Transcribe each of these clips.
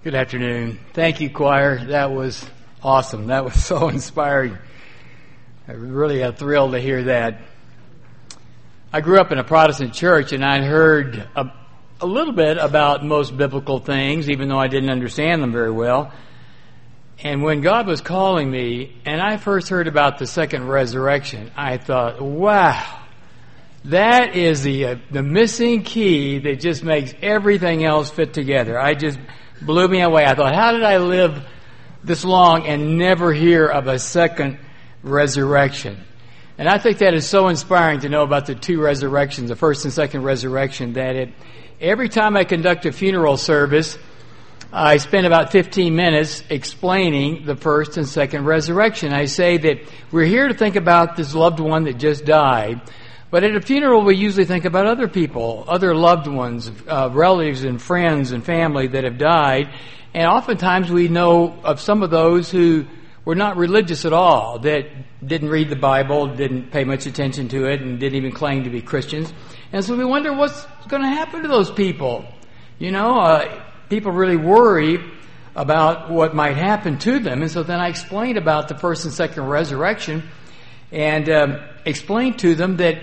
Good afternoon. Thank you, choir. That was awesome. That was so inspiring. I really a thrill to hear that. I grew up in a Protestant church, and I heard a little bit about most biblical things, even though I didn't understand them very well. And when God was calling me, and I first heard about the second resurrection, I thought, wow, that is the missing key that just makes everything else fit together. I just blew me away. I thought, how did I live this long and never hear of a second resurrection? And I think that is so inspiring to know about the two resurrections, the first and second resurrection, that every time I conduct a funeral service, I spend about 15 minutes explaining the first and second resurrection. I say that we're here to think about this loved one that just died, but at a funeral we usually think about other people, other loved ones, relatives and friends and family that have died, and oftentimes we know of some of those who were not religious at all, that didn't read the Bible, didn't pay much attention to it, and didn't even claim to be Christians. And so we wonder what's going to happen to those people. You know, people really worry about what might happen to them. And so then I explained about the first and second resurrection and explained to them that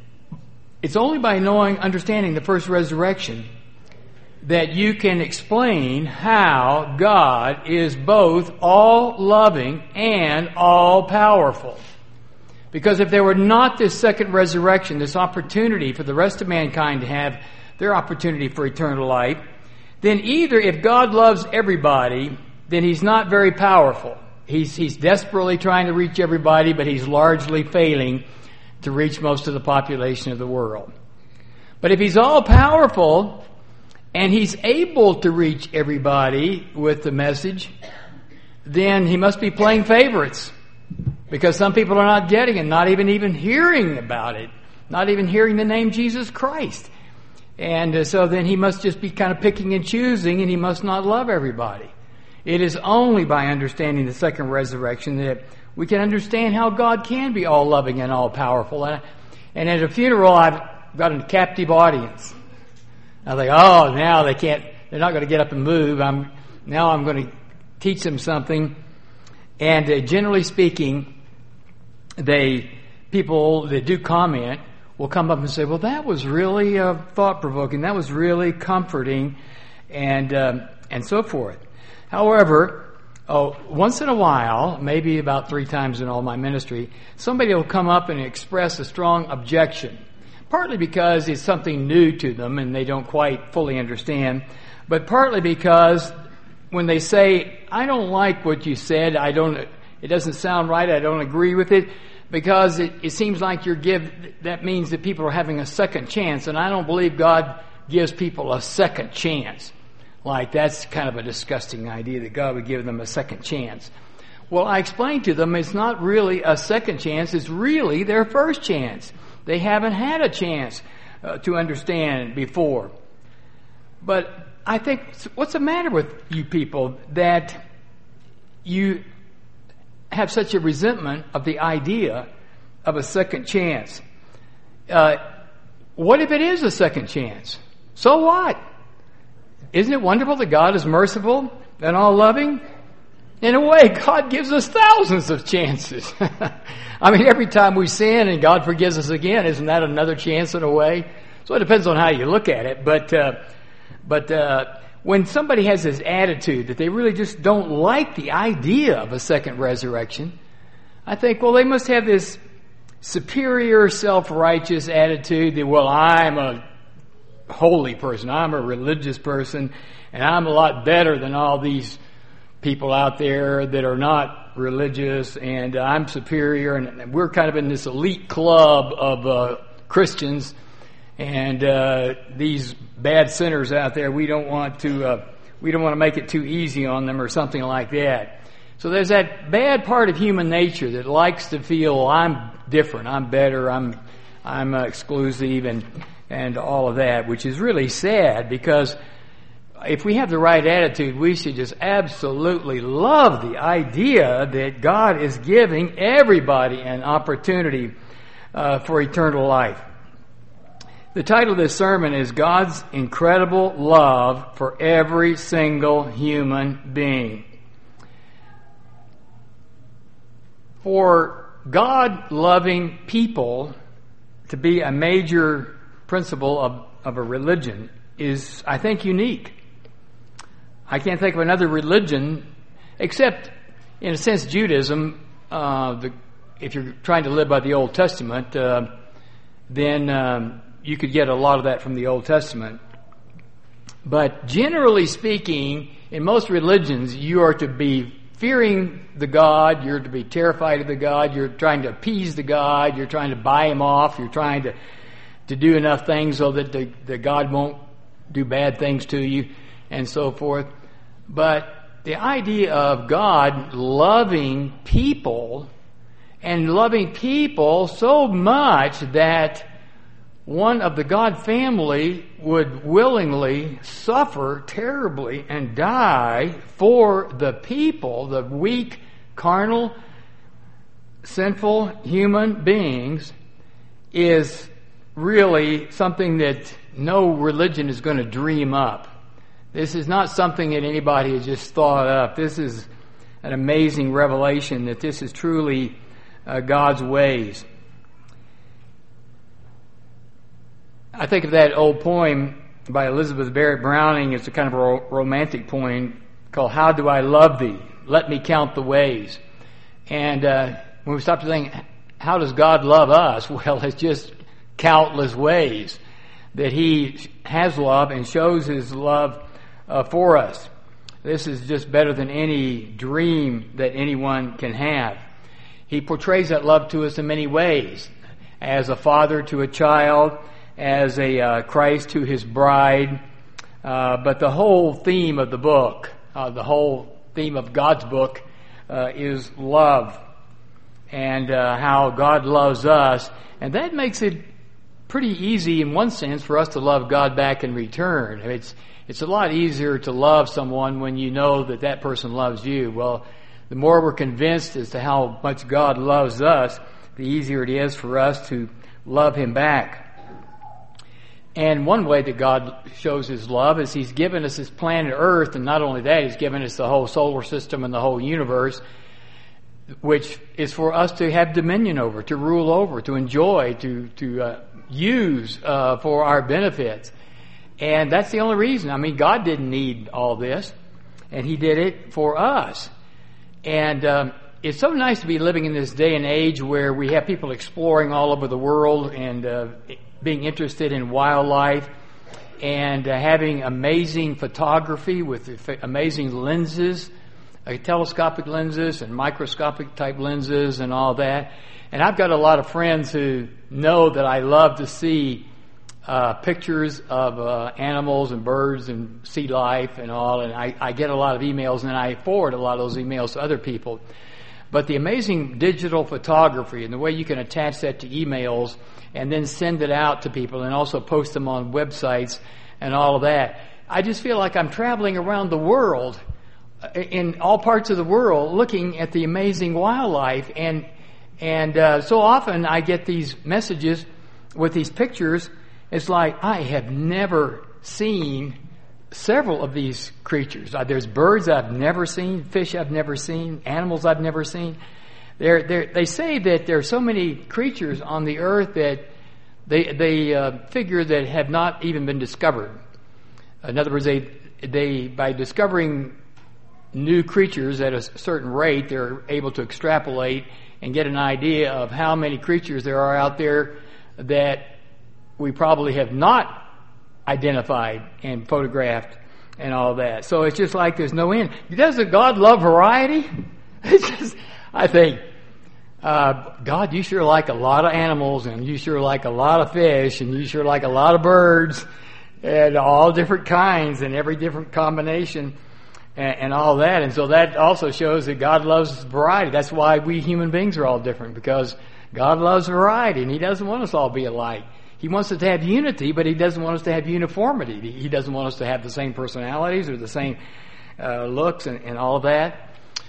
it's only by understanding the first resurrection that you can explain how God is both all-loving and all-powerful. Because if there were not this second resurrection, this opportunity for the rest of mankind to have their opportunity for eternal life, then either if God loves everybody, then He's not very powerful. He's desperately trying to reach everybody, but He's largely failing to reach most of the population of the world. But if He's all-powerful and He's able to reach everybody with the message, then He must be playing favorites. Because some people are not getting it, not even hearing about it, not even hearing the name Jesus Christ. And so then He must just be kind of picking and choosing, and He must not love everybody. It is only by understanding the second resurrection that we can understand how God can be all-loving and all-powerful. And at a funeral, I've got a captive audience. I think, oh, now they're not going to get up and move. Now I'm going to teach them something. And generally speaking, people that do comment will come up and say, well, that was really thought-provoking. That was really comforting, and so forth. However, once in a while, maybe about 3 times in all my ministry, somebody will come up and express a strong objection. Partly because it's something new to them and they don't quite fully understand, but partly because when they say, I don't like what you said, it doesn't sound right, I don't agree with it, because it seems like that means that people are having a second chance, and I don't believe God gives people a second chance. Like, that's kind of a disgusting idea that God would give them a second chance. Well, I explained to them it's not really a second chance, it's really their first chance. They haven't had a chance to understand before. But I think, what's the matter with you people that you have such a resentment of the idea of a second chance? What if it is a second chance? So what? Isn't it wonderful that God is merciful and all-loving? In a way, God gives us thousands of chances. I mean, every time we sin and God forgives us again, isn't that another chance in a way? So it depends on how you look at it. But when somebody has this attitude that they really just don't like the idea of a second resurrection, I think, well, they must have this superior self-righteous attitude that, well, I'm a holy person, I'm a religious person, and I'm a lot better than all these people out there that are not religious, and I'm superior, and we're kind of in this elite club of Christians, and these bad sinners out there, we don't want to make it too easy on them or something like that. So there's that bad part of human nature that likes to feel I'm different, I'm better, I'm exclusive, and all of that, which is really sad, because if we have the right attitude, we should just absolutely love the idea that God is giving everybody an opportunity for eternal life. The title of this sermon is God's Incredible Love for Every Single Human Being. For God-loving people to be a major principle of a religion is, I think, unique. I can't think of another religion, except, in a sense, Judaism. If you're trying to live by the Old Testament, then you could get a lot of that from the Old Testament. But generally speaking, in most religions, you are to be fearing the God, you're to be terrified of the God, you're trying to appease the God, you're trying to buy him off, you're trying to do enough things so that the God won't do bad things to you, and so forth. But the idea of God loving people, and loving people so much that one of the God family would willingly suffer terribly and die for the people, the weak, carnal, sinful human beings, is really something that no religion is going to dream up. This is not something that anybody has just thought up. This is an amazing revelation that this is truly God's ways. I think of that old poem by Elizabeth Barrett Browning. It's a kind of a romantic poem called How Do I Love Thee? Let Me Count the Ways. And when we stop to think, how does God love us? Well, it's just countless ways that he has love and shows his love for us. This is just better than any dream that anyone can have. He portrays that love to us in many ways. As a father to a child, as a Christ to his bride. But the whole theme of the book, the whole theme of God's book, is love. And how God loves us. And that makes it pretty easy in one sense for us to love God back in return. It's a lot easier to love someone when you know that that person loves you. Well, the more we're convinced as to how much God loves us, the easier it is for us to love him back. And one way that God shows his love is he's given us this planet Earth, and not only that, he's given us the whole solar system and the whole universe, which is for us to have dominion over, to rule over, to enjoy, to use for our benefits. And that's the only reason. I mean, God didn't need all this, and he did it for us. And it's so nice to be living in this day and age where we have people exploring all over the world and being interested in wildlife and having amazing photography with amazing lenses, telescopic lenses and microscopic type lenses and all that. And I've got a lot of friends who know that I love to see pictures of animals and birds and sea life and all, and I get a lot of emails, and I forward a lot of those emails to other people. But the amazing digital photography and the way you can attach that to emails and then send it out to people and also post them on websites and all of that, I just feel like I'm traveling around the world, in all parts of the world, looking at the amazing wildlife. And so often I get these messages with these pictures. It's like, I have never seen several of these creatures. There's birds I've never seen, fish I've never seen, animals I've never seen. They say that there are so many creatures on the earth that they figure that have not even been discovered. In other words, they by discovering new creatures at a certain rate, they're able to extrapolate and get an idea of how many creatures there are out there that we probably have not identified and photographed and all that. So it's just like there's no end. Doesn't God love variety? It's just, I think, God, you sure like a lot of animals, and you sure like a lot of fish, and you sure like a lot of birds, and all different kinds, and every different combination, and all that. And so that also shows that God loves variety. That's why we human beings are all different, because God loves variety, and he doesn't want us all to be alike. He wants us to have unity, but he doesn't want us to have uniformity. He doesn't want us to have the same personalities or the same looks and all of that.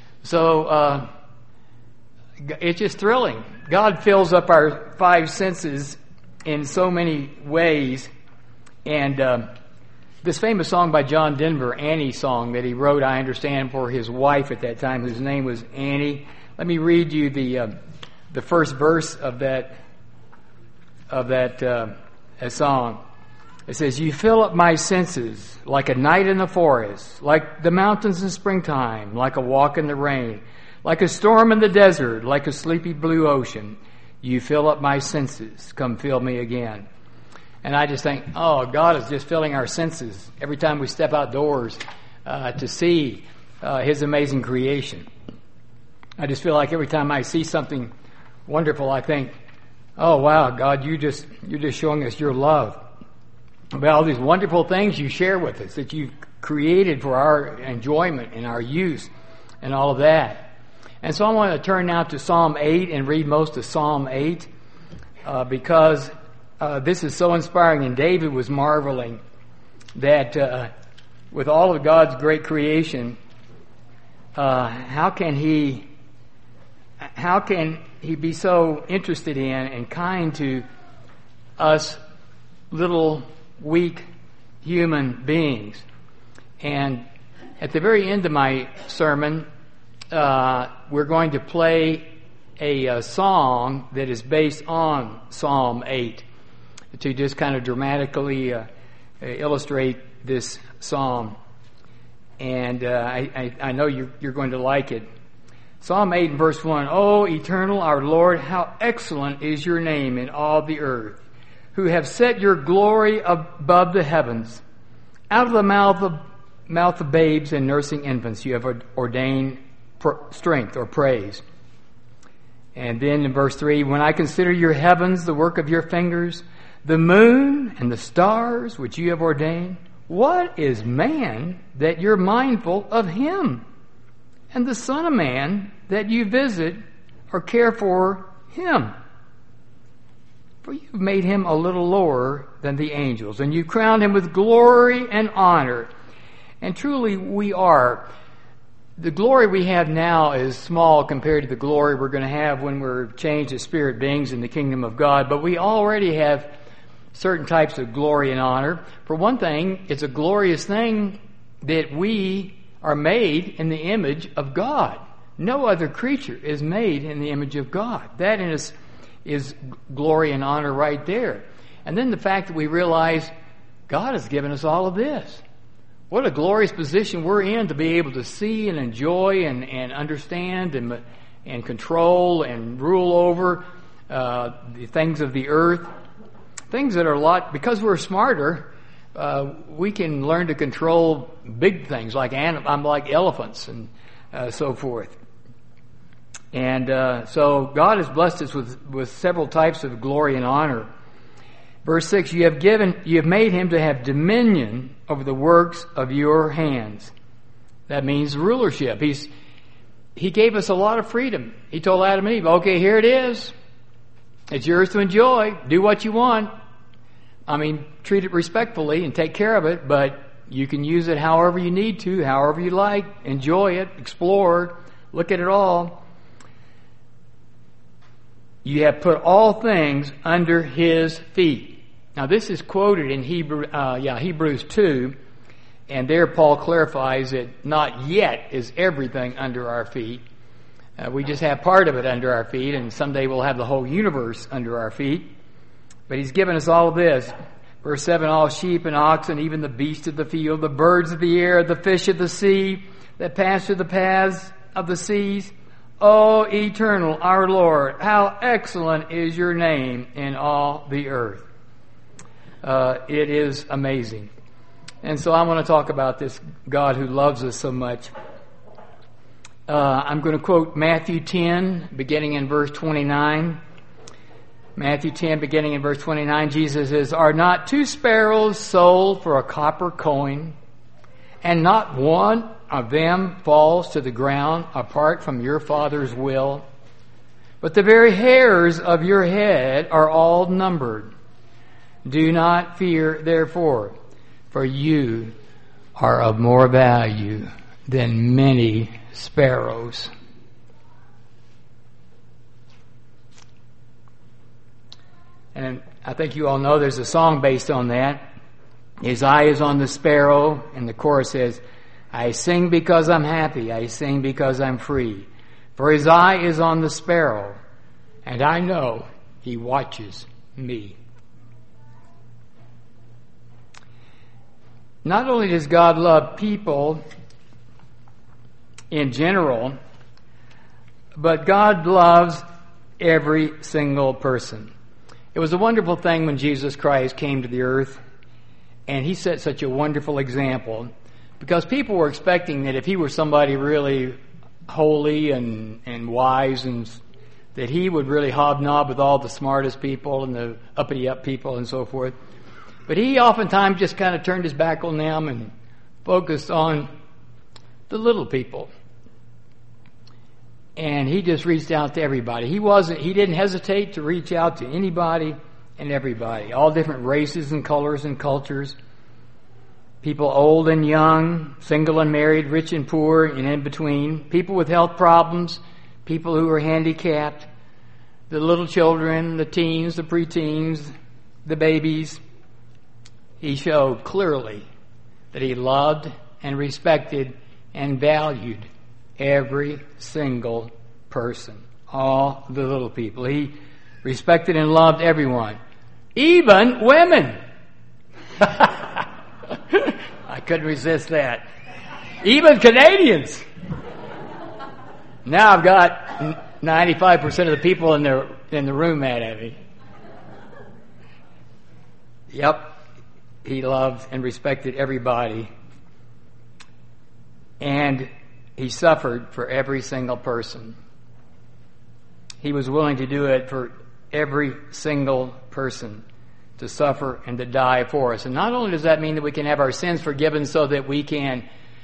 So it's just thrilling. God fills up our five senses in so many ways. And this famous song by John Denver, Annie song, that he wrote, I understand, for his wife at that time, whose name was Annie. Let me read you the first verse of that song. It says, "You fill up my senses like a night in the forest, like the mountains in springtime, like a walk in the rain, like a storm in the desert, like a sleepy blue ocean. You fill up my senses. Come fill me again." And I just think, oh, God is just filling our senses every time we step outdoors to see His amazing creation. I just feel like every time I see something wonderful, I think, oh, wow, God, you're just showing us your love about all these wonderful things you share with us that you've created for our enjoyment and our use and all of that. And so I want to turn now to Psalm 8 and read most of Psalm 8 because this is so inspiring. And David was marveling that with all of God's great creation, how can he be so interested in and kind to us little weak human beings? And at the very end of my sermon, we're going to play a song that is based on Psalm 8 to just kind of dramatically illustrate this psalm. And I know you're going to like it. Psalm 8 and verse 1, "O eternal, our Lord, how excellent is your name in all the earth, who have set your glory above the heavens. Out of the mouth of babes and nursing infants you have ordained strength or praise." And then in verse 3, "When I consider your heavens, the work of your fingers, the moon and the stars which you have ordained, what is man that you're mindful of him? And the Son of Man that you visit or care for him? For you've made him a little lower than the angels, and you've crowned him with glory and honor." And truly we are. The glory we have now is small compared to the glory we're going to have when we're changed as spirit beings in the kingdom of God. But we already have certain types of glory and honor. For one thing, it's a glorious thing that we are made in the image of God. No other creature is made in the image of God. That is glory and honor right there. And then the fact that we realize God has given us all of this. What a glorious position we're in to be able to see and enjoy and understand and control and rule over the things of the earth. Things that are a lot, because we're smarter, we can learn to control big things like elephants and so forth. And so God has blessed us with several types of glory and honor. Verse 6, you have made him to have dominion over the works of your hands. That means rulership. He gave us a lot of freedom. He told Adam and Eve, okay, here it is. It's yours to enjoy. Do what you want. I mean, treat it respectfully and take care of it, but you can use it however you need to, however you like. Enjoy it, explore, look at it all. You have put all things under his feet. Now, this is quoted in Hebrews 2, and there Paul clarifies that not yet is everything under our feet. We just have part of it under our feet, and someday we'll have the whole universe under our feet. But he's given us all of this. Verse 7, all sheep and oxen, even the beasts of the field, the birds of the air, the fish of the sea, that pass through the paths of the seas. O eternal, our Lord, how excellent is your name in all the earth. It is amazing. And so I want to talk about this God who loves us so much. I'm going to quote Matthew 10, beginning in verse 29. Matthew 10, beginning in verse 29, Jesus says, "Are not 2 sparrows sold for a copper coin, and not one of them falls to the ground apart from your Father's will? But the very hairs of your head are all numbered. Do not fear, therefore, for you are of more value than many sparrows." And I think you all know there's a song based on that. His eye is on the sparrow, and the chorus says, I sing because I'm happy, I sing because I'm free. For his eye is on the sparrow, and I know he watches me. Not only does God love people in general, but God loves every single person. It was a wonderful thing when Jesus Christ came to the earth, and he set such a wonderful example, because people were expecting that if he were somebody really holy and wise, and that he would really hobnob with all the smartest people and the uppity-up people and so forth. But he oftentimes just kind of turned his back on them and focused on the little people. And he just reached out to everybody. He didn't hesitate to reach out to anybody and everybody, all different races and colors and cultures. People old and young, single and married, rich and poor, and in between. People with health problems, people who are handicapped, the little children, the teens, the preteens, the babies. He showed clearly that he loved and respected and valued every single person, all the little people. He respected and loved everyone, even women. I couldn't resist that. Even Canadians. Now I've got 95% of the people in the room mad at me. Yep. He loved and respected everybody. And he suffered for every single person. He was willing to do it for every single person, to suffer and to die for us. And not only does that mean that we can have our sins forgiven so that we can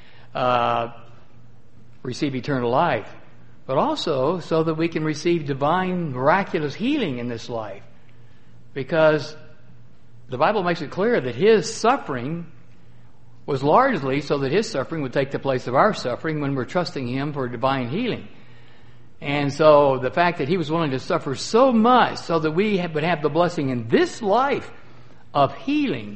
receive eternal life, but also so that we can receive divine, miraculous healing in this life. Because the Bible makes it clear that his suffering was largely so that his suffering would take the place of our suffering when we're trusting him for divine healing. And so the fact that he was willing to suffer so much so that we would have the blessing in this life of healing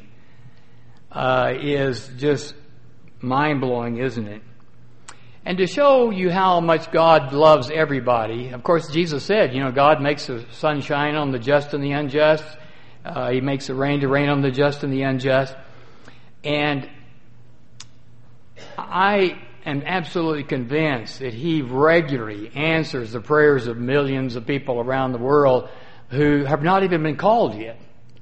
is just mind-blowing, isn't it? And to show you how much God loves everybody, of course, Jesus said, God makes the sun shine on the just and the unjust. He makes the rain to rain on the just and the unjust. And I am absolutely convinced that he regularly answers the prayers of millions of people around the world who have not even been called yet.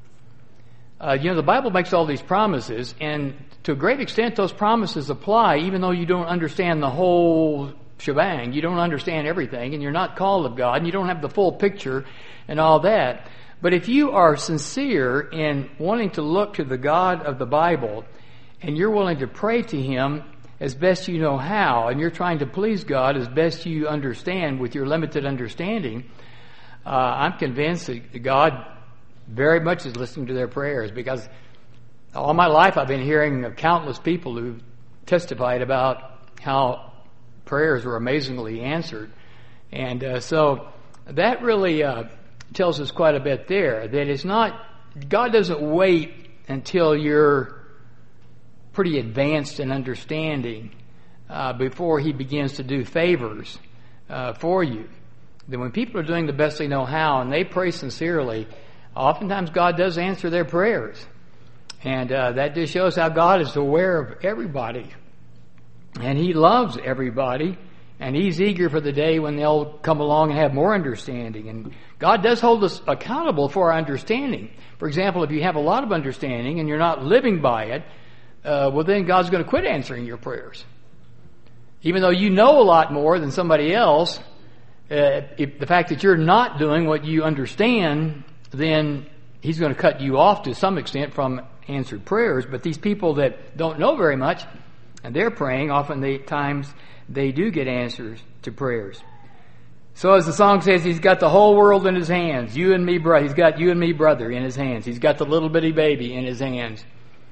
The Bible makes all these promises, and to a great extent those promises apply even though you don't understand the whole shebang. You don't understand everything, and you're not called of God, and you don't have the full picture and all that. But if you are sincere in wanting to look to the God of the Bible, and you're willing to pray to him as best you know how, and you're trying to please God as best you understand with your limited understanding, I'm convinced that God very much is listening to their prayers, because all my life I've been hearing of countless people who testified about how prayers were amazingly answered. And so that really tells us quite a bit there, that it's not, God doesn't wait until you're pretty advanced in understanding before he begins to do favors for you. That when people are doing the best they know how and they pray sincerely, oftentimes God does answer their prayers. And that just shows how God is aware of everybody. And he loves everybody. And he's eager for the day when they'll come along and have more understanding. And God does hold us accountable for our understanding. For example, if you have a lot of understanding and you're not living by it, well, then God's going to quit answering your prayers. Even though you know a lot more than somebody else, if the fact that you're not doing what you understand, then he's going to cut you off to some extent from answered prayers. But these people that don't know very much, and they're praying, times they do get answers to prayers. So as the song says, he's got the whole world in his hands. You and me, brother. He's got you and me, brother, in his hands. He's got the little bitty baby in his hands.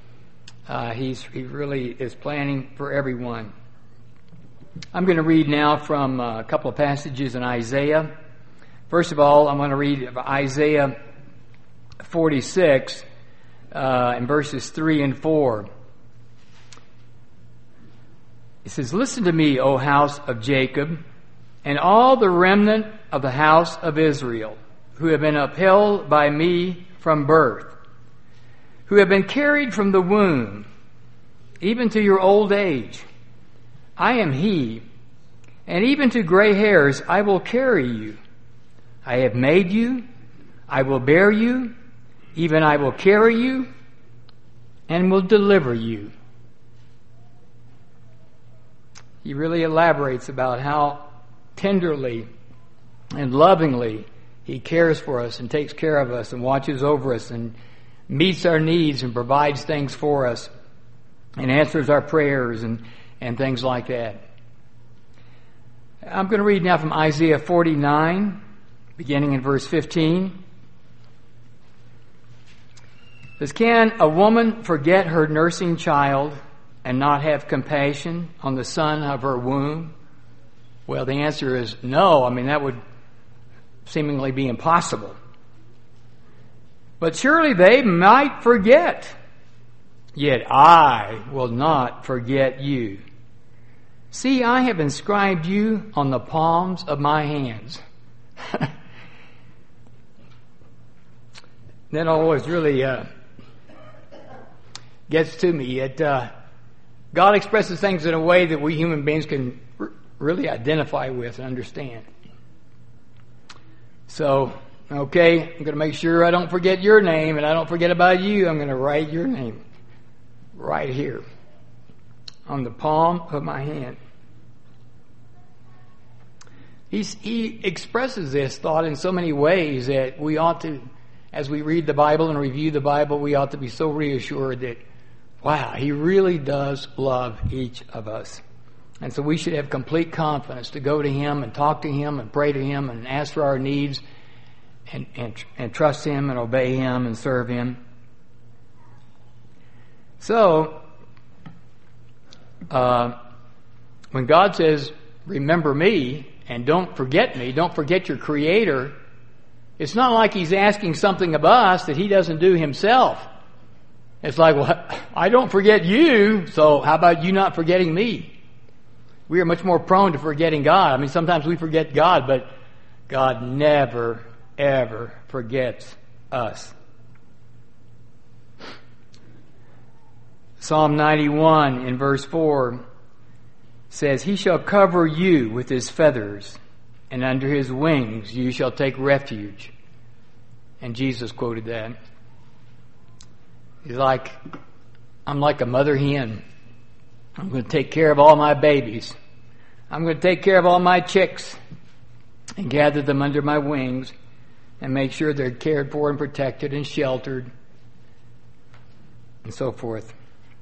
He really is planning for everyone. I'm going to read now from a couple of passages in Isaiah. First of all, I'm going to read Isaiah 46 in verses 3 and 4. It says, "Listen to me, O house of Jacob, and all the remnant of the house of Israel, who have been upheld by me from birth, who have been carried from the womb, even to your old age. I am he, and even to gray hairs I will carry you. I have made you, I will bear you, even I will carry you, and will deliver you." He really elaborates about how tenderly and lovingly He cares for us and takes care of us and watches over us and meets our needs and provides things for us and answers our prayers and things like that. I'm going to read now from Isaiah 49, beginning in verse 15. It says, "Can a woman forget her nursing child and not have compassion on the son of her womb?" Well, the answer is no. I mean, that would seemingly be impossible. "But surely they might forget, yet I will not forget you. See, I have inscribed you on the palms of my hands." That always really gets to me. God expresses things in a way that we human beings can really identify with and understand. So, okay, I'm going to make sure I don't forget your name and I don't forget about you. I'm going to write your name right here on the palm of my hand. He expresses this thought in so many ways that we ought to, as we read the Bible and review the Bible, we ought to be so reassured that, wow, He really does love each of us. And so we should have complete confidence to go to Him and talk to Him and pray to Him and ask for our needs and trust Him and obey Him and serve Him. So, when God says, "Remember me and don't forget me, don't forget your Creator," it's not like He's asking something of us that He doesn't do Himself. It's like, well, I don't forget you, so how about you not forgetting me? We are much more prone to forgetting God. I mean, sometimes we forget God, but God never, ever forgets us. Psalm 91 in verse 4 says, "He shall cover you with His feathers, and under His wings you shall take refuge." And Jesus quoted that. He's like, "I'm like a mother hen. I'm going to take care of all my babies. I'm going to take care of all my chicks and gather them under my wings and make sure they're cared for and protected and sheltered and so forth."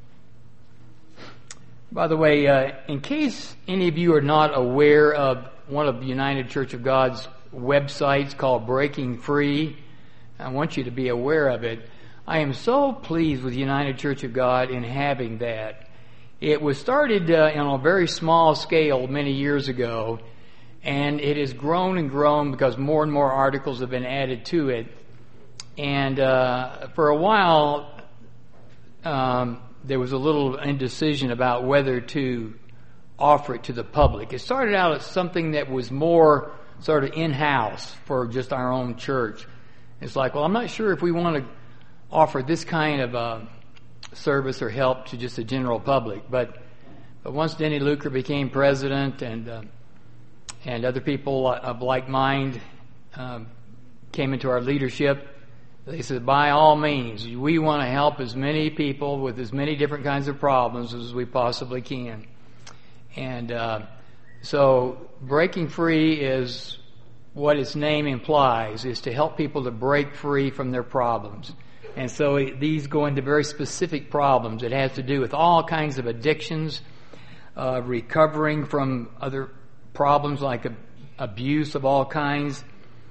By the way, in case any of you are not aware of one of United Church of God's websites called Breaking Free, I want you to be aware of it. I am so pleased with United Church of God in having that. It was started on a very small scale many years ago, and it has grown and grown because more and more articles have been added to it. And for a while, there was a little indecision about whether to offer it to the public. It started out as something that was more sort of in-house for just our own church. It's like, well, I'm not sure if we want to offer this kind of service or help to just the general public. But once Denny Luker became president and other people of like mind came into our leadership, they said, by all means, we want to help as many people with as many different kinds of problems as we possibly can. And so Breaking Free is what its name implies, is to help people to break free from their problems. And so these go into very specific problems. It has to do with all kinds of addictions, recovering from other problems like abuse of all kinds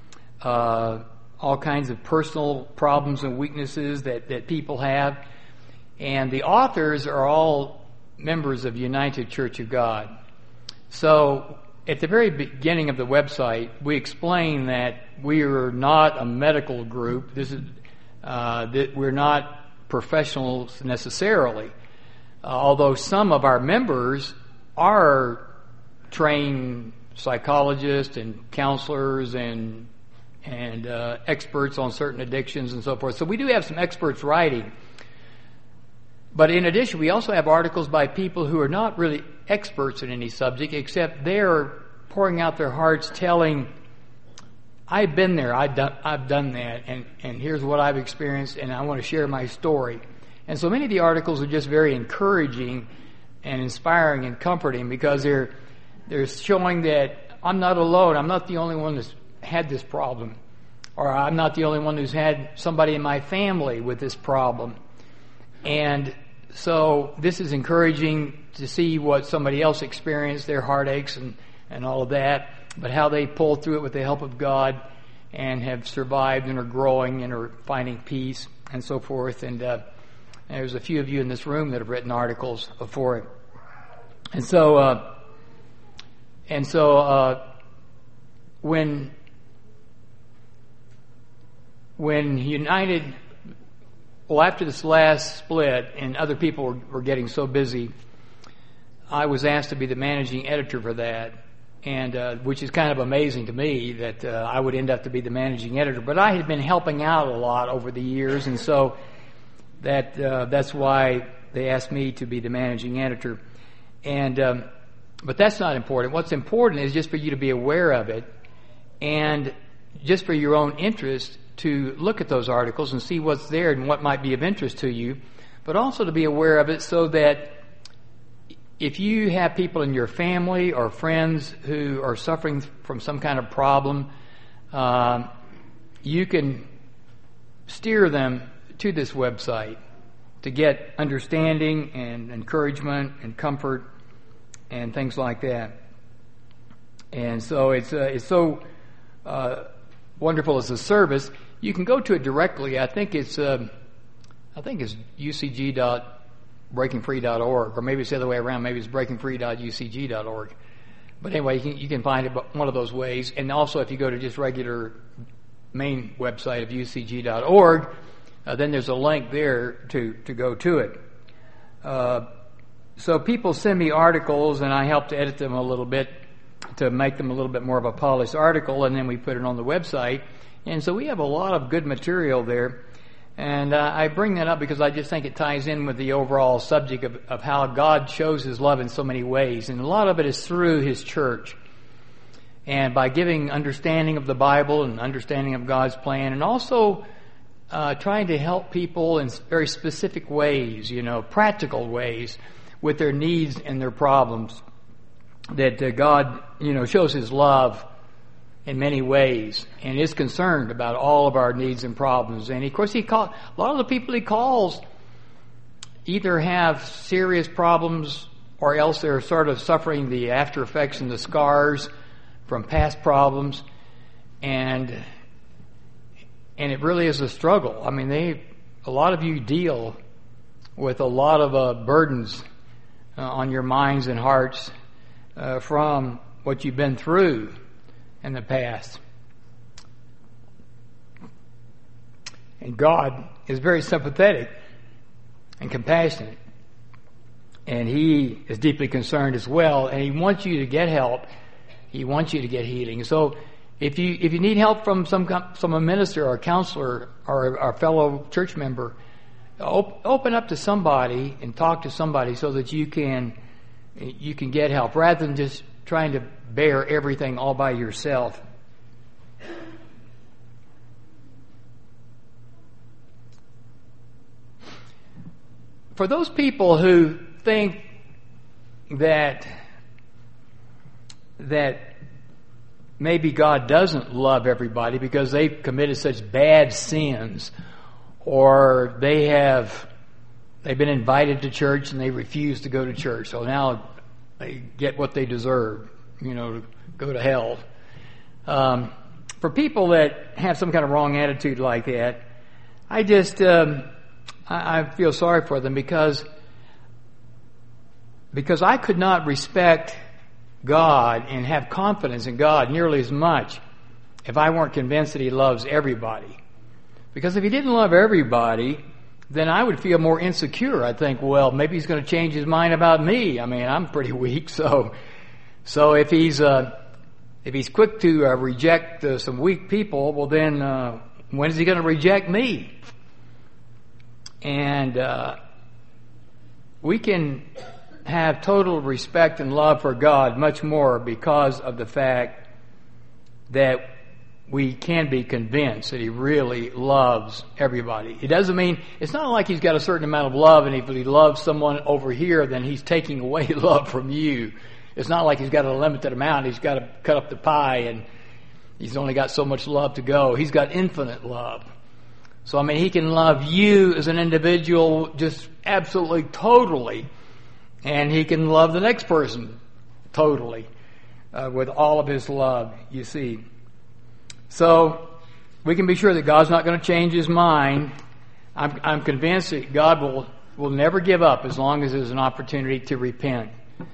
of personal problems and weaknesses that people have. And the authors are all members of United Church of God. So at the very beginning of the website, we explain that we are not a medical group. that we're not professionals necessarily, although some of our members are trained psychologists and counselors and experts on certain addictions and so forth. So we do have some experts writing. But in addition, we also have articles by people who are not really experts in any subject, except they're pouring out their hearts, telling, I've been there, I've done that, and here's what I've experienced, and I want to share my story. And so many of the articles are just very encouraging and inspiring and comforting, because they're showing that I'm not alone. I'm not the only one that's had this problem, or I'm not the only one who's had somebody in my family with this problem. And so this is encouraging to see what somebody else experienced, their heartaches and all of that, but how they pulled through it with the help of God and have survived and are growing and are finding peace and so forth. And there's a few of you in this room that have written articles for it. And so when United, well, after this last split and other people were getting so busy, I was asked to be the managing editor for that, and which is kind of amazing to me that I would end up to be the managing editor. But I had been helping out a lot over the years, and so that's why they asked me to be the managing editor. And but that's not important. What's important is just for you to be aware of it, and just for your own interest to look at those articles and see what's there and what might be of interest to you, but also to be aware of it so that if you have people in your family or friends who are suffering from some kind of problem, you can steer them to this website to get understanding and encouragement and comfort and things like that. And so it's so wonderful as a service. You can go to it directly. I think it's ucg.breakingfree.org, or maybe it's the other way around. Maybe it's breakingfree.ucg.org. But anyway, you can find it one of those ways. And also, if you go to just regular main website of ucg.org, then there's a link there to go to it. So people send me articles, and I help to edit them a little bit to make them a little bit more of a polished article, and then we put it on the website. And so we have a lot of good material there. And I bring that up because I just think it ties in with the overall subject of how God shows His love in so many ways. And a lot of it is through His church. And by giving understanding of the Bible and understanding of God's plan, and also trying to help people in very specific ways, practical ways, with their needs and their problems. That God, shows His love in many ways and is concerned about all of our needs and problems. And of course, a lot of the people He calls either have serious problems, or else they're sort of suffering the after effects and the scars from past problems. And it really is a struggle. I mean, a lot of you deal with a lot of burdens on your minds and hearts from what you've been through in the past. And God is very sympathetic and compassionate. And He is deeply concerned as well. And He wants you to get help. He wants you to get healing. So if you need help from a minister or a counselor or a fellow church member, open up to somebody and talk to somebody so that you can get help, rather than just trying to bear everything all by yourself. For those people who think that maybe God doesn't love everybody because they've committed such bad sins, or they've been invited to church and they refuse to go to church, so now they get what they deserve, to go to hell. For people that have some kind of wrong attitude like that, I just I feel sorry for them, because I could not respect God and have confidence in God nearly as much if I weren't convinced that He loves everybody. Because if he didn't love everybody, then I would feel more insecure. I'd think, well, maybe he's going to change his mind about me. I mean, I'm pretty weak, so if he's quick to reject some weak people, well then when is he going to reject me? And we can have total respect and love for God much more because of the fact that we can be convinced that he really loves everybody. It doesn't mean, it's not like he's got a certain amount of love, and if he loves someone over here, then he's taking away love from you. It's not like he's got a limited amount. He's got to cut up the pie, and he's only got so much love to go. He's got infinite love. So, I mean, he can love you as an individual just absolutely, totally, and he can love the next person totally with all of his love, you see. So we can be sure that God's not going to change his mind. I'm convinced that God will never give up as long as there's an opportunity to repent.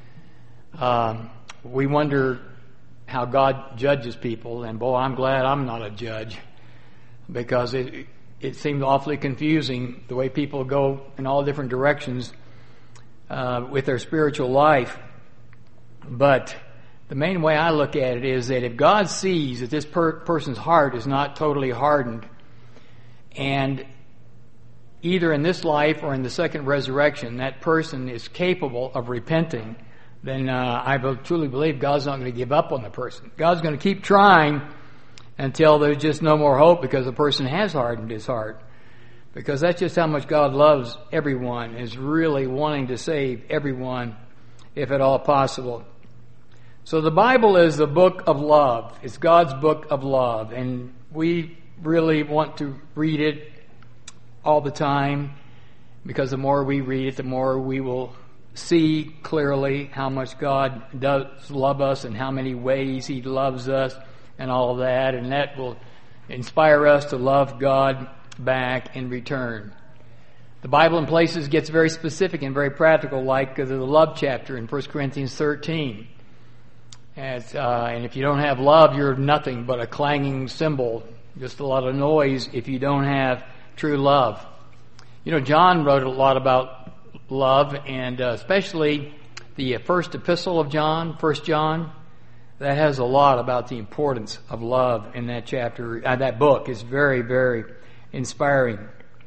We wonder how God judges people, and boy, I'm glad I'm not a judge, because it seems awfully confusing the way people go in all different directions with their spiritual life. But the main way I look at it is that if God sees that this person's heart is not totally hardened, and either in this life or in the second resurrection that person is capable of repenting, then I truly believe God's not going to give up on the person. God's going to keep trying until there's just no more hope, because the person has hardened his heart. Because that's just how much God loves everyone, is really wanting to save everyone if at all possible. So the Bible is the book of love. It's God's book of love. And we really want to read it all the time, because the more we read it, the more we will see clearly how much God does love us and how many ways he loves us and all of that. And that will inspire us to love God back in return. The Bible in places gets very specific and very practical, like the love chapter in 1 Corinthians 13. And if you don't have love, you're nothing but a clanging cymbal, just a lot of noise if you don't have true love. You know, John wrote a lot about love, and especially the first epistle of John, 1 John, that has a lot about the importance of love in that chapter. That book is very, very inspiring.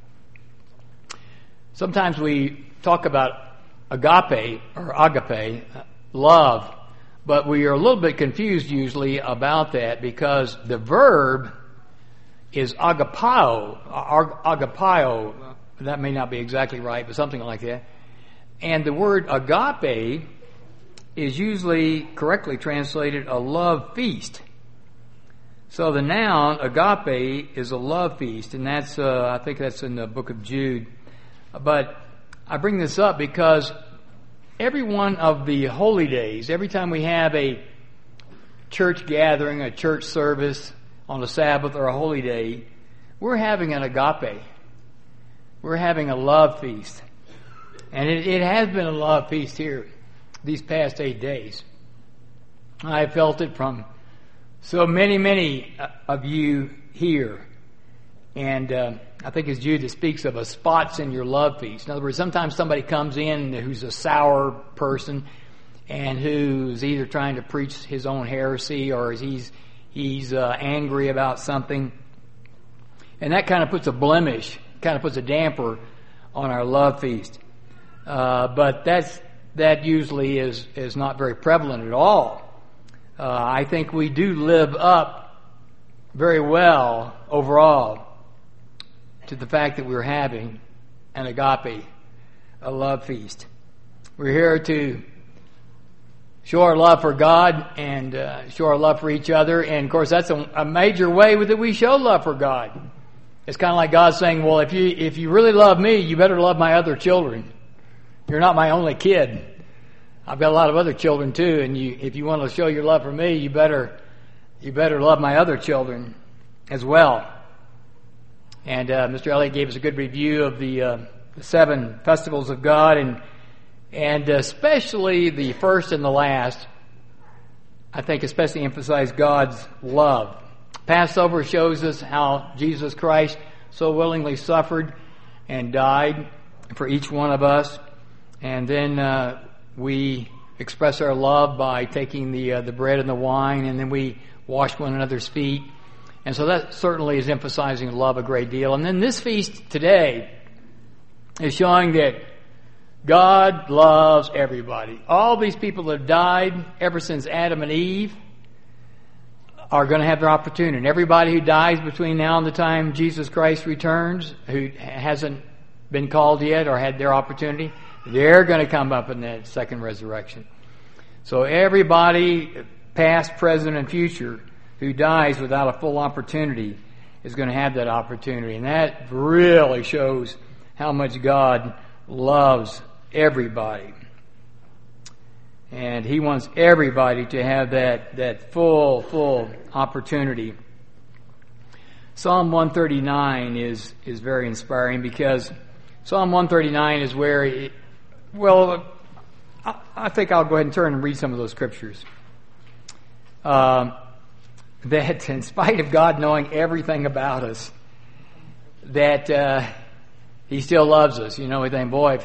Sometimes we talk about agape, love, but we are a little bit confused usually about that, because the verb is agapao. That may not be exactly right, but something like that. And the word agape is usually correctly translated a love feast. So the noun agape is a love feast, and that's I think that's in the book of Jude. But I bring this up because every one of the holy days, every time we have a church gathering, a church service on a Sabbath or a holy day, we're having an agape. We're having a love feast. And it has been a love feast here these past 8 days. I felt it from so many of you here. And I think it's Jude that speaks of a spots in your love feast. In other words, sometimes somebody comes in who's a sour person and who's either trying to preach his own heresy, or he's angry about something. And that kind of puts a blemish, kind of puts a damper on our love feast. But that usually is not very prevalent at all. I think we do live up very well overall to the fact that we're having an agape, a love feast. We're here to show our love for God and show our love for each other. And of course, that's a major way that we show love for God. It's kind of like God saying, well, if you really love me, you better love my other children. You're not my only kid. I've got a lot of other children too, and if you want to show your love for me, you better love my other children as well. And Mr. Elliott gave us a good review of the 7 festivals of God, and especially the first and the last, I think especially emphasize God's love. Passover shows us how Jesus Christ so willingly suffered and died for each one of us. And then we express our love by taking the bread and the wine, and then we wash one another's feet. And so that certainly is emphasizing love a great deal. And then this feast today is showing that God loves everybody. All these people that have died ever since Adam and Eve are going to have their opportunity. And everybody who dies between now and the time Jesus Christ returns, who hasn't been called yet or had their opportunity, they're going to come up in that second resurrection. So everybody, past, present, and future, who dies without a full opportunity is going to have that opportunity. And that really shows how much God loves everybody. And He wants everybody to have that full opportunity. Psalm 139 is very inspiring, because Psalm 139 is where, I think I'll go ahead and turn and read some of those scriptures. That in spite of God knowing everything about us, that He still loves us. You know, we think, boy,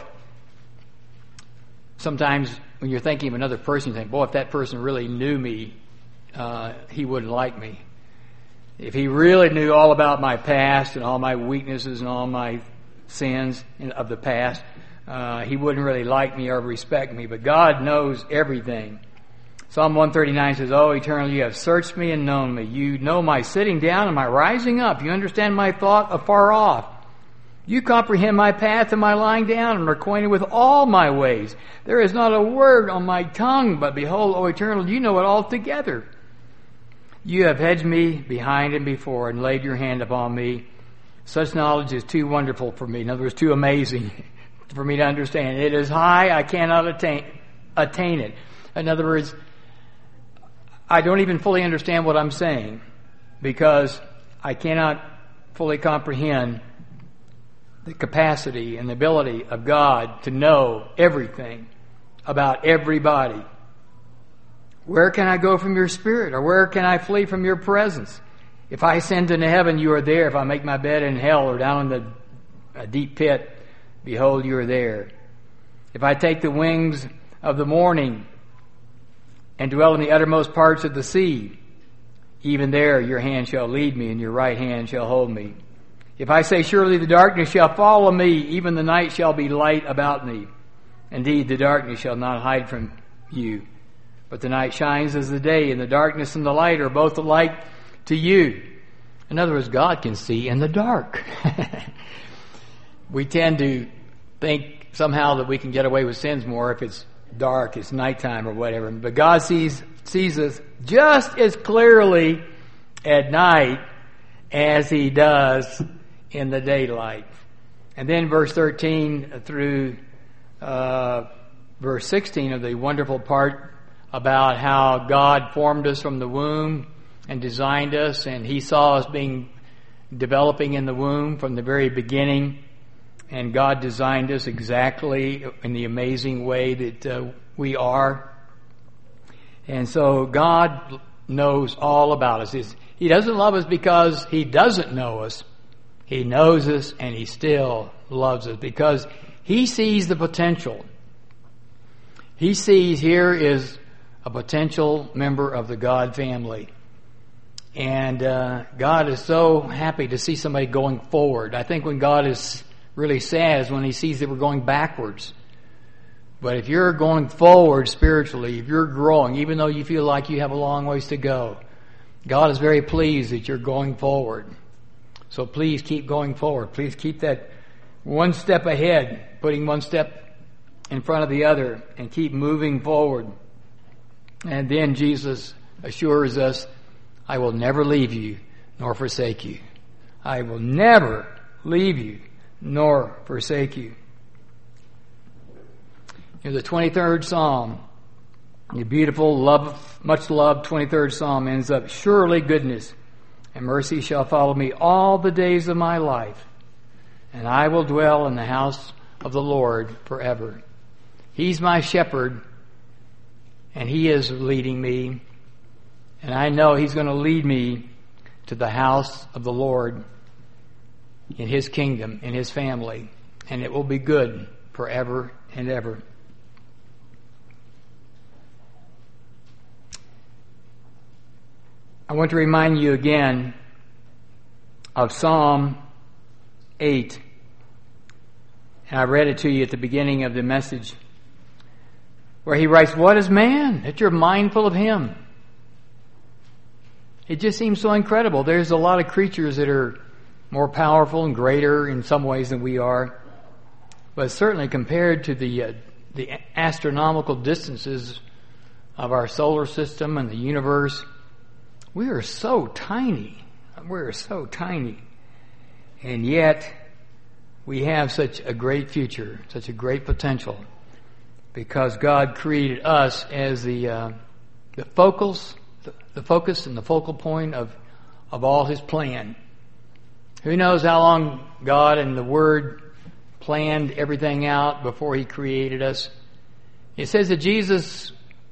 sometimes when you're thinking of another person, you think, boy, if that person really knew me, he wouldn't like me. If he really knew all about my past and all my weaknesses and all my sins of the past, he wouldn't really like me or respect me. But God knows everything. Psalm 139 says, "Oh, eternal, you have searched me and known me. You know my sitting down and my rising up. You understand my thought afar off. You comprehend my path and my lying down, and are acquainted with all my ways. There is not a word on my tongue, but behold, O eternal, you know it altogether. You have hedged me behind and before, and laid your hand upon me. Such knowledge is too wonderful for me." In other words, too amazing for me to understand. It is high, I cannot attain it. In other words, I don't even fully understand what I'm saying, because I cannot fully comprehend the capacity and the ability of God to know everything about everybody. Where can I go from your Spirit, or where can I flee from your presence? If I ascend into heaven, you are there. If I make my bed in hell or down in the deep pit, behold, you are there. If I take the wings of the morning and dwell in the uttermost parts of the sea, even there your hand shall lead me, and your right hand shall hold me. If I say, surely the darkness shall follow me, even the night shall be light about me. Indeed, the darkness shall not hide from you. But the night shines as the day, and the darkness and the light are both alike to you. In other words, God can see in the dark. We tend to think somehow that we can get away with sins more if it's dark, it's nighttime or whatever. But God sees us just as clearly at night as He does in the daylight. And then verse 13 through verse 16 of the wonderful part about how God formed us from the womb and designed us, and He saw us developing in the womb from the very beginning. And God designed us exactly in the amazing way that we are. And so God knows all about us. He doesn't love us because He doesn't know us. He knows us, and He still loves us because He sees the potential. He sees here is a potential member of the God family. And God is so happy to see somebody going forward. I think when God is really sad is when He sees that we're going backwards. But if you're going forward spiritually, if you're growing, even though you feel like you have a long ways to go, God is very pleased that you're going forward. So please keep going forward. Please keep that one step ahead, putting one step in front of the other, and keep moving forward. And then Jesus assures us, I will never leave you nor forsake you. I will never leave you nor forsake you. In the 23rd Psalm, the beautiful, much loved 23rd Psalm ends up, surely goodness and mercy shall follow me all the days of my life, and I will dwell in the house of the Lord forever. He's my shepherd, and He is leading me, and I know He's going to lead me to the house of the Lord. in His kingdom, in His family, and it will be good forever and ever. I want to remind you again of Psalm 8. And I read it to you at the beginning of the message, where he writes, "What is man that you're mindful of him?" It just seems so incredible. There's a lot of creatures that are more powerful and greater in some ways than we are. But certainly compared to the astronomical distances of our solar system and the universe, we are so tiny. We're so tiny. And yet, we have such a great future, such a great potential, because God created us as the focus and the focal point of all His plan. Who knows how long God and the Word planned everything out before He created us. It says that Jesus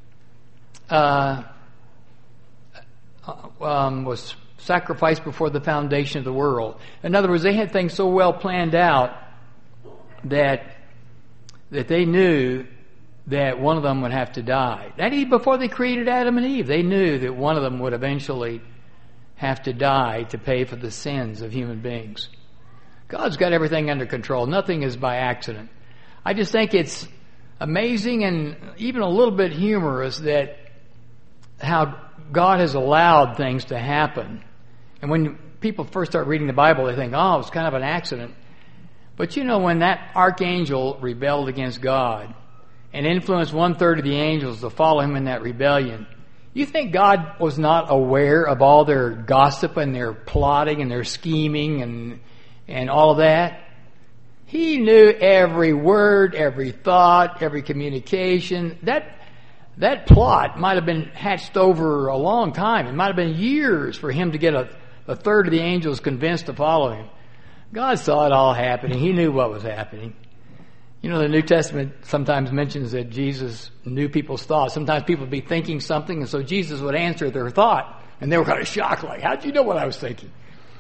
was sacrificed before the foundation of the world. In other words, they had things so well planned out that they knew that one of them would have to die. That even before they created Adam and Eve, they knew that one of them would eventually have to die to pay for the sins of human beings. God's got everything under control. Nothing is by accident. I just think it's amazing and even a little bit humorous that how God has allowed things to happen. And when people first start reading the Bible, they think, oh, it's kind of an accident. But you know, when that archangel rebelled against God and influenced 1/3 of the angels to follow him in that rebellion, you think God was not aware of all their gossip and their plotting and their scheming and all of that? He knew every word, every thought, every communication. That plot might have been hatched over a long time. It might have been years for him to get a third of the angels convinced to follow him. God saw it all happening. He knew what was happening. You know, the New Testament sometimes mentions that Jesus knew people's thoughts. Sometimes people would be thinking something, and so Jesus would answer their thought. And they were kind of shocked, like, how'd you know what I was thinking?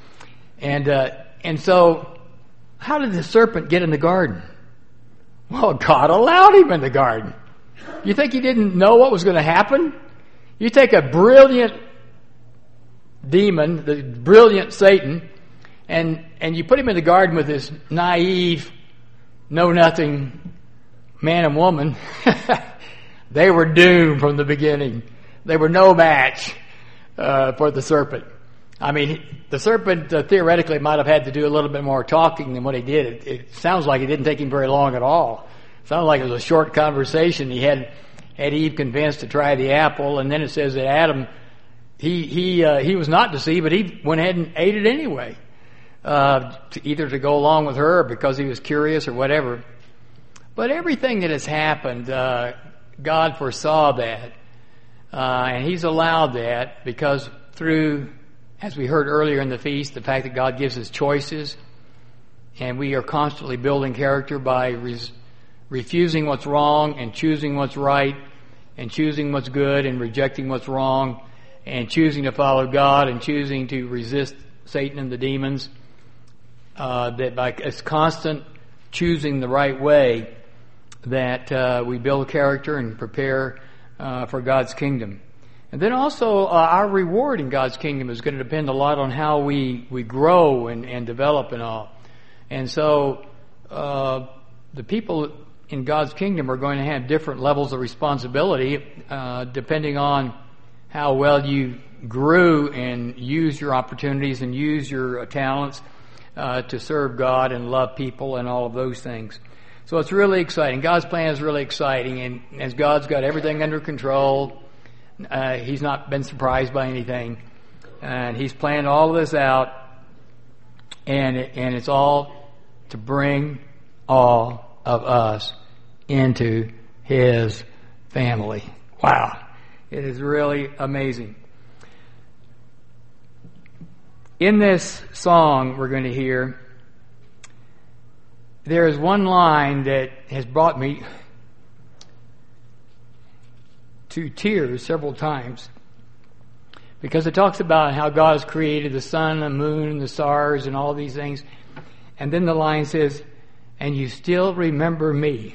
And so, how did the serpent get in the garden? Well, God allowed him in the garden. You think he didn't know what was going to happen? You take a brilliant demon, the brilliant Satan, and you put him in the garden with this naive, know-nothing man and woman. They were doomed from the beginning. They were no match for the serpent. I mean, the serpent theoretically might have had to do a little bit more talking than what he did. It sounds like it didn't take him very long at all. It sounded like it was a short conversation. He had Eve convinced to try the apple, and then it says that Adam, he was not deceived, but he went ahead and ate it anyway, either to go along with her or because he was curious or whatever. But everything that has happened, God foresaw that, and He's allowed that because through, as we heard earlier in the feast, the fact that God gives us choices, and we are constantly building character by refusing what's wrong and choosing what's right, and choosing what's good and rejecting what's wrong, and choosing to follow God and choosing to resist Satan and the demons. That by it's constant choosing the right way that we build character and prepare for God's kingdom. And then also our reward in God's kingdom is going to depend a lot on how we grow and develop and all. And so the people in God's kingdom are going to have different levels of responsibility depending on how well you grew and use your opportunities and use your talents to serve God and love people and all of those things. So it's really exciting. God's plan is really exciting, and as God's got everything under control, He's not been surprised by anything, and He's planned all of this out, and it's all to bring all of us into His family. Wow. It is really amazing. In this song we're going to hear, there is one line that has brought me to tears several times, Because it talks about how God has created the sun, the moon, and the stars, and all these things. And then the line says, and you still remember me.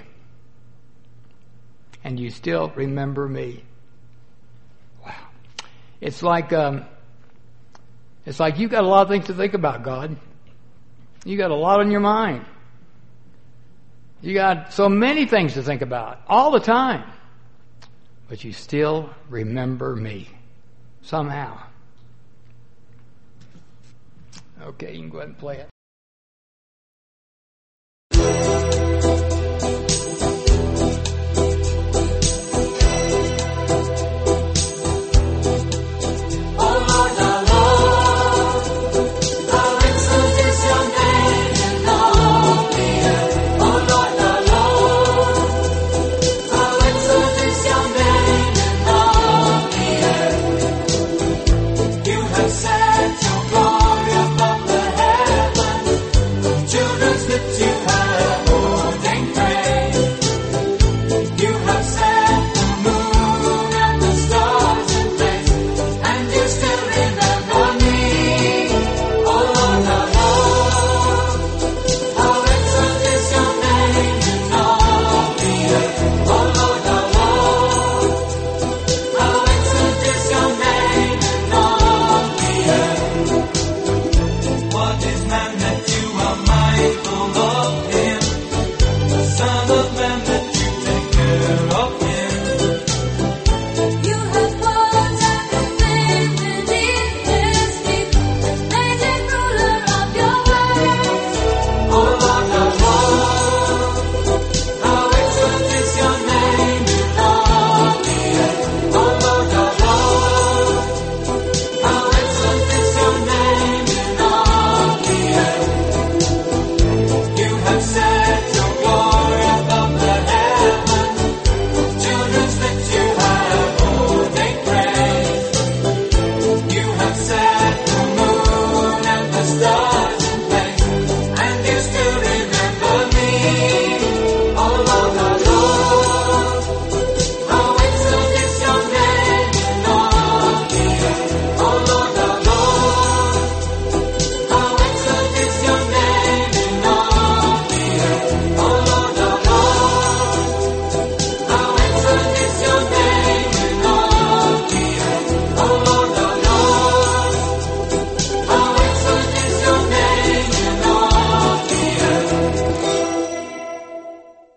And you still remember me. Wow. It's like you got a lot of things to think about, God. You got a lot on your mind. You got so many things to think about all the time. But you still remember me. Somehow. Okay, you can go ahead and play it.